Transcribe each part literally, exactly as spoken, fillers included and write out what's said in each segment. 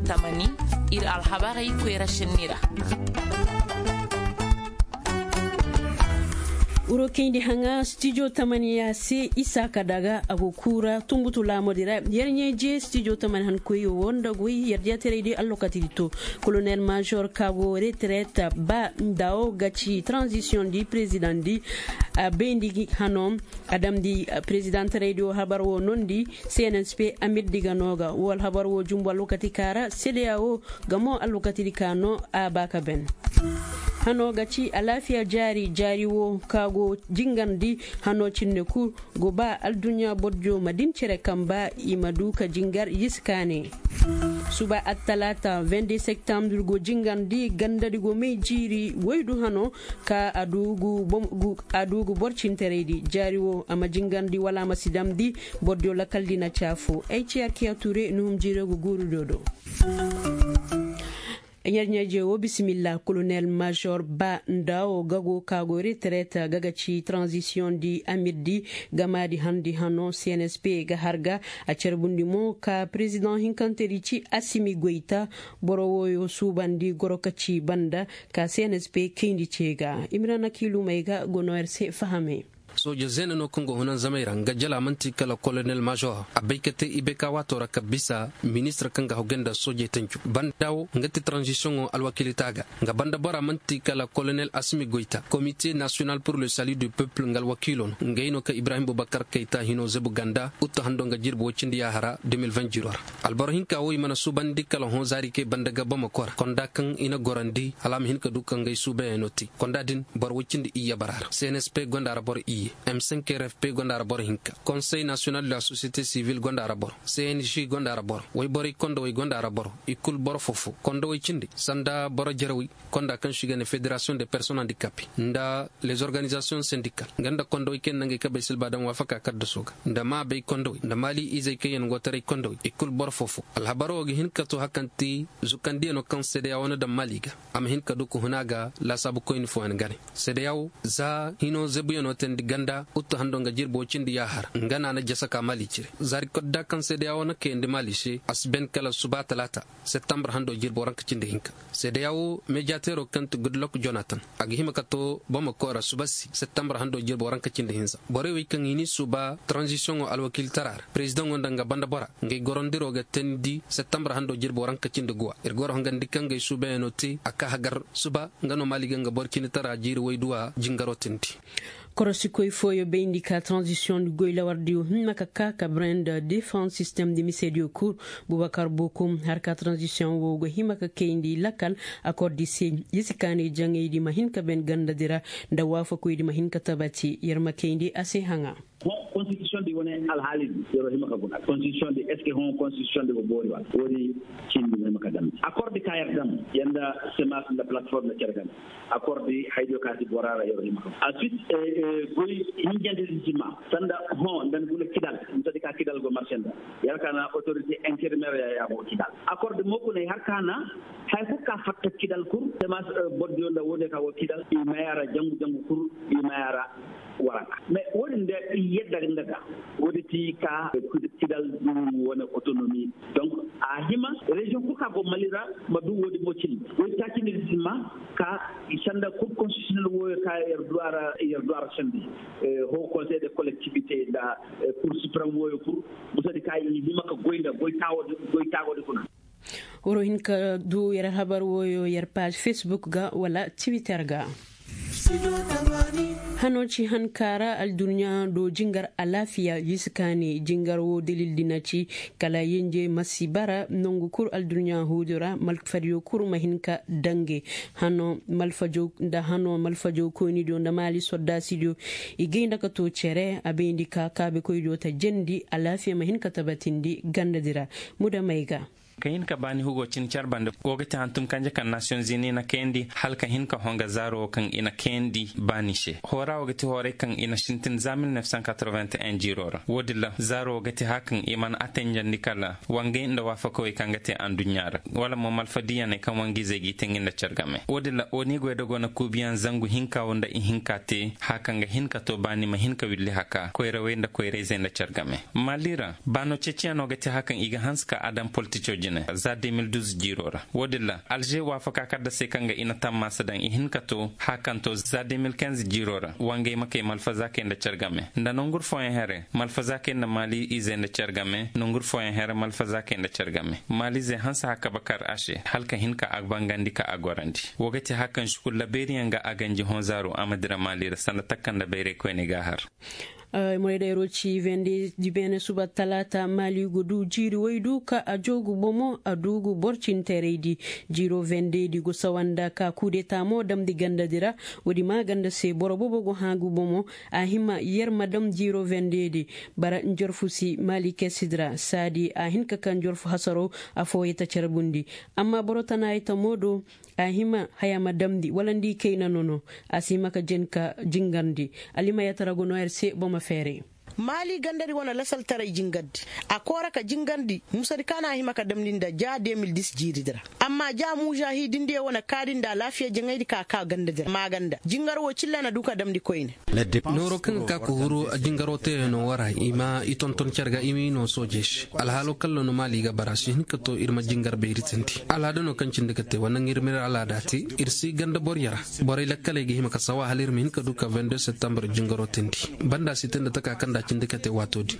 tamani ir alhabari kwera shinira. Uro kendi hanga studio tamania se Isaka daga agokura tumbutu la modira yernye je studio taman han koyo wonda gui yerdia terede allokati dito colonel major kago retraite ba ndao gachi transition di president di bendi hanom adam di president radio habarwo nondi C N S P amid diganoga wal habarwo jumbo allokati kara C D A O gamo allokati dikano abaka ben hano gaci alafiya jari jariwo kago jingandi hano cinne ku goba aldunya bodjo madin cere kamba imaduka jingar yiskane suba atalata vingt septembre go jingandi gandadi go me jiri woydu hano ka adugu bom adugu borcinteredi jariwo ama jingandi wala masidamdi bodjo la kaldina chafu ay ciarki ature num jire go guru dodo Nyarnyaje wo bismillah colonel major ba ndao gago kago retraite gagaci transition di amidi gamadi handi hano C N S P ga harga a cerbundi mo ka president hinkanteri Assimi Goita borowoyo subandi gorokaci banda ka C N S P kindi cega imrana kilu maiga gono R C fahame soja zena no kongo hunan zamaira ngajala manti kala colonel major abaykete ibeka watora kabisa ministre kanga hogenda soje tenju bandaw ngati transition alwakilitaga nga banda bara manti kala colonel Assimi Goita comité national pour le salut du peuple ngal wakilon ngayno ka Ibrahim Boubacar Keita hino zebu ganda utta hando nga jirbo wocindi yahara deux mille vingt jiror albaro hinka woy mana subandi kala hon zari ke bandaga bamakor konda kan ina gorandi alam hinka dukan ngay sube enoti konda din bar wocindi iya barar C N S P gonda rabor i M cinq R F P gonda rabor hinka Conseil national de la société civile gonda rabor C N J gonda rabor way bori kondo way gonda rabor ikul bor fofu kondo way cindi sanda bor jarawi konda kan shigane fédération des personnes handicapées nda les organisations syndicales ganda kondo way ken nangi kabe silbadam wafaka kaddo soga nda ma be kondo nda mali izay kayen gotare kondo ikul bor fofu al habaro gi hinka to hakanti zukandi no kan C D A O da maliga am hinka du ko hunaga la sabu ko info en gane C D A O za hino zebu no ten ganda utto hando nga jirbo cindi yahar ngana na jasaka malici zari kodda kan C D A O na ke ndi malici asben kala suba talata septembre hando jirbo rank cindi hinka C D A O mediatero kant Goodluck Jonathan agi himaka to boma kora subasi septembre hando jirbo rank cindi hinza bore wi kan ini suba transition alwakil tarar president wonda nga banda bora ngay gorondiro ga tendi septembre hando jirbo rank cindi gwa er goro ngandi kan ngay suba enoti aka hagar suba ngano maliga nga borkini tara jiri wayduwa jingaro tendi korosiko ifoyo beindika transition du goyla wardiyo makaka ka brand défense système de misedio cour Boubacar Bokoum harka transition wo go himaka kendi lakal accord se yisikane jange di mahinka ben ganda dira nda wafa ko di mahinka tabati yerma kendi ase hanga constitution di woni al halid yoro himaka gona constitution di est ce que hon constitution de bori wa wori cindi himaka dam accord di kayar dam yanda semas la plateforme cergan accord di haydo kasi borara yoro himaka ensuite goy hinjande jima sanda hon dan bula kidal mutadi ka kidal go marchanda yakana autorité intérimaire ya bo kidal accord moko ne harkana hay hukka fatta kidal kur semas boddo la wode ka wo kidal i mayara jangu jangu kur i mayara waraka mais wonde yedda ndaga wodi ti ka kidal wona autonomie donc a hima région ko ka go malira madu wodi mo cin wodi takini disma ka sanda ko constitutionnel wo ka er doara er doara sandi ho conseil de collectivité da pour suprême wo pour musadi kay hima ka goynda goy tawo goy tawo de kuna woro hinka du yara habar woyo yar page Facebook ga wala Twitter ga hanoci hankara al dunya do jingar alafiya yiskane jingar wo delil dinaci kala yenje masibara nongu kur al dunya hudura malfadio kur mahinka dange hano malfajo da hano malfajo ko ni do mali sodda sidio igenda ka to cere abendi ka kabe ko do ta jendi alafiya mahinka tabatindi gandadira muda maiga kayin ka bani hugo cin charbande gogati hantum kanje kan Nations Unies na kendi halka hinka honga zaro kan ina kendi banishe hora wogati hore kan ina shintin zamil neuf cent quatre-vingt-un jirora wodilla zaro wogati hakan iman atenja nikala wange inda wafa ko kangate andunyara wala mo malfadiya ne kan wangi zegi tenginda chargame wodilla oni go dogo na kubiyan zangu hinka wonda in hinka te hakan ga hinka to bani ma hinka willi haka ko rawenda ko rezenda chargame malira bano chechia no gati hakan iga hanska adam politico jine za deux mille douze jirora wodilla alger wa faka kadda se kanga ina tamma sadan ihin kato hakanto za deux mille quinze jirora wange make malfaza ke nda chargame nda nongur foyen here malfaza ke na mali ize nda chargame nongur foyen here malfaza ke nda chargame mali ze hansa hakabakar ashe halka hinka agbangandi ka agwarandi wogati hakan shukul laberiyan ga aganji honzaro amadira mali sana takkan da bere ko ne gahar Uh, moyda roci vende di bene suba talata mali gudu jiri waydu ka ajogu bomo adugu borcin teredi jiro vende di go sawanda ka kude tamo dam di ganda dira wodi maganda se borobo go hagu bomo a hima yer madam jiro vende di bara njorfusi mali kesidra sadi a hinka kan jorfu hasaro a foyeta cerbundi amma borotana ita modo a hima haya madam di walandi keina nono asima ka jenka jingandi alima yatarago no erse boma fere mali gandari wana lasal taray jingandi akora ka jingandi musari kana hima ka damninda ja deux mille dix jiridira amma ja mujahidin de wana kadinda lafiya jingaidi ka ka gandadira maganda jingar wo cillana duka damdi koyne noro kan ka ko huru a jingaro te no wara ima iton ton cerga imi no sojesh alhalo kallo no mali ga barashi hin to irma jingar be ritanti alada no kan cinde kate wannan irmir alada ti irsi ganda boryara boray lakkale gi hima ka sawa halir min ka duka vingt-deux septembre jingaro tenti banda sitenda taka kanda cindikate watodi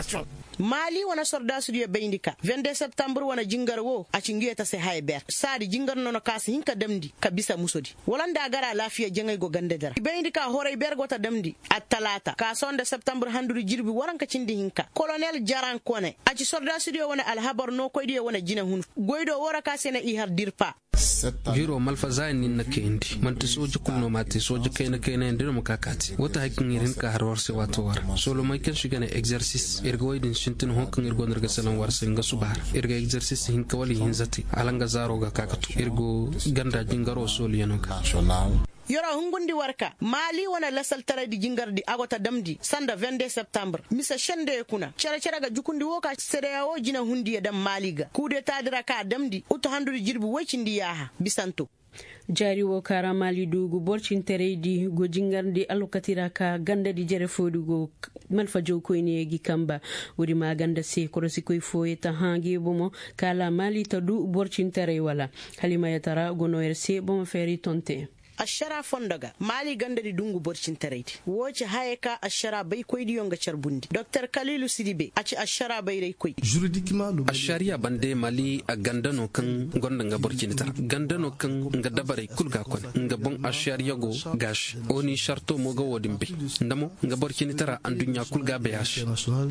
mali wana sorda studio beindika vingt-deux septembre wana jingar wo a cingiyeta se hayber sadi jingar nono kasi hinka damdi kabisa musodi walanda gara lafiya jengay go gande dara beindika horay bergota damdi at talata ka sonde septembre handuru jirbi waranka cindi hinka colonel jaran kone a ci sorda studio wana alhabar no koydi wana jina hun goydo wora kasi na i har dirpa jiro malfazai ni na kendi manti soji kulno mati soji kaina kaina ndino mukakati wata hakin irin ka har warse wato war solo mai kan shiga na exercice irga waidin shintin honkan irgo nirga salan warse nga subar irga exercice hin kawali hin zati alanga zaro ga kakatu irgo ganda jingaro solo yanoka yoro hungundi warka mali wana lasal tara di jingardi agota damdi sanda vingt-deux septembre misa shende kuna chara chara ga jukundi woka sereya o jina hundi dam maliga kude tadira ka damdi uto handuri jirbi wecindi yaha bisanto jari wo kara mali dugu borcin teredi go jingardi alokatira ka ganda di jere fodugo malfa joko ine gi kamba wuri ma ganda se korosi koy foyeta hangi bomo kala mali tadu borcin tere wala halima yatara gono erse bomo feri tonte ashara fondaga mali gandari dungu borcin taraiti woce hayeka ashara bai koydi yonga charbundi dr kalilu sidibe aci ashara bai rai koy juridiquement ashariya bande mali a gandano kan gonda nga borcin tar gandano kan nga dabare kulga kon nga bon ashariya go gash oni sharto mo go wodimbe ndamo nga borcin tara andunya kulga be yash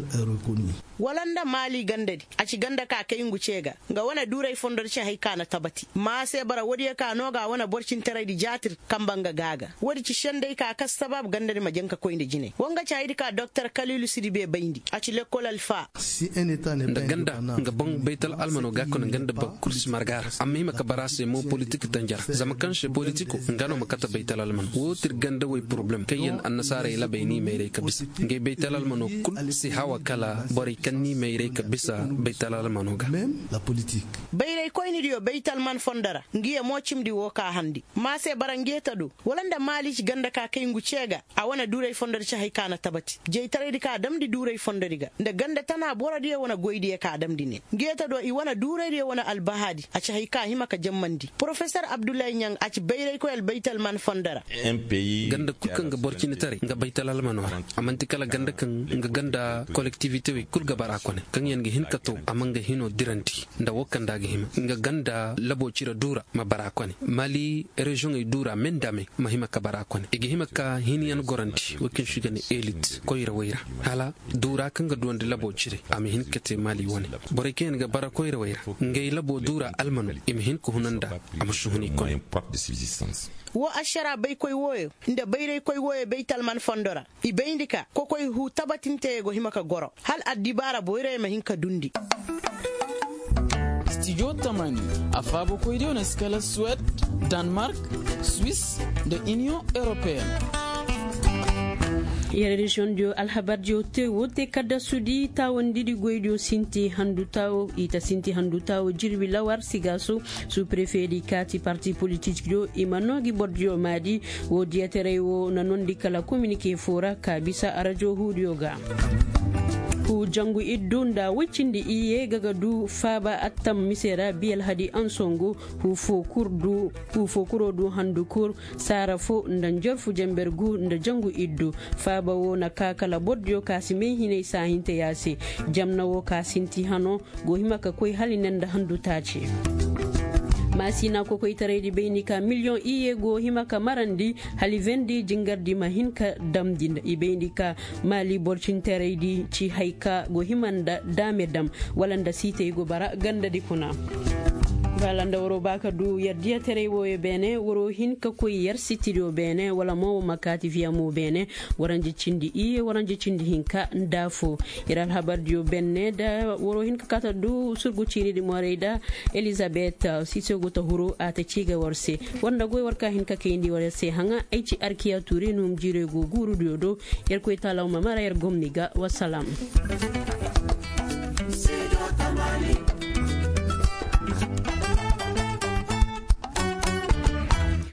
walanda mali gandadi aci ganda ka kayingu cega nga wana durai fondor ci hayka na tabati ma se bara wodiya ka noga wana borcin taraidi jatir kambanga gaga wadi ci shende ka kas sabab gandari majanka ko inde jine wonga chayidi ka dr kalilu sidibe bayndi aci lekol alfa da ganda nga bon baital almano gakko na ganda ba kursi margar amma maka barase mo politique tanjar zama kanche politiko ngano makata baital almano wotir ganda way problem kayen annasara ila bayni mere kabisa ngay baital almano kul si hawa kala bari kanni mere kabisa baital almano ga la politique bayre ko ni dio baital man fondara ngiye mo cimdi wo ka handi ma se bara ngeta do walanda mali ganda ka kay ngu cega a wana duray fondari ci haykana tabati jey taredi ka damdi duray fondari ga nda ganda tana boradi e wana goydi e ka damdi ne ngeta do i wana duray e wana albahadi a ci hayka himaka jammandi professeur abdoulaye nyang a ci bayray ko el baital man fondara un pays ganda kukan ga borcini tare nga baital alman wara amanti kala ganda kan nga ganda collectivité wi kulga bara kone kan yen ga hinka to amanga hino diranti nda wokanda ga hima nga ganda labo cira dura ma bara kone mali region e dura mendame mahima kabara kone igi hima ka hiniyan goranti wakin shigani elite koyra wayra hala dura kanga duwande labo cire ami hin kete mali woni bore ken ga bara koyra wayra ngay labo dura almanu imi hin ko hunanda am shuhuni ko wo ashara bay koy woyo nda bayre koy woyo baytal man fondora i bayndika ko koy hu tabatinte go hima ka goro hal addibara boyre ma hin ka dundi Studio Tamani afabo koydio na skala Suède, Danemark, Suisse da Union Européenne. yere region dio alhabar dio te wote kada sudi tawondi di goydio sinti handu taw ita sinti handu taw jirbi lawar sigaso sous préfet di kati parti politique dio imanogi bordio madi wo diatere wo nanondi kala communiqué fora kabisa arajo hudioga hu jangu iddu nda wiccindi iye gaga du faba attam misera biyel hadi ansongo hu fo kurdu hu fo kurodu handukur sara fo nda jorfu jembergu nda jangu iddu faba wo na kakala bodjo kasime hine sahinte yasi jamna wo kasinti hano go himaka koy halinenda handu taci masina ko koy taredi beynika million iye go himaka marandi hali vendi jingardi mahinka damdinda ibeynika mali borcin taredi ci hayka go himanda dame dam walanda site go bara ganda dikuna balanda woro baka du yardiya tere wo e bene woro hinka ko yar studio bene wala mo makati via mo bene waranje cindi iye waranje cindi hinka ndafo iral habardio benne da woro hinka kata du surgu ciri di moreida Elizabeth siso go tahuro ata ciga warse wanda goy warka hinka kendi warse hanga aici arkiya turi num jire go guru diodo yar ko talaw mamara yar gomniga wassalam.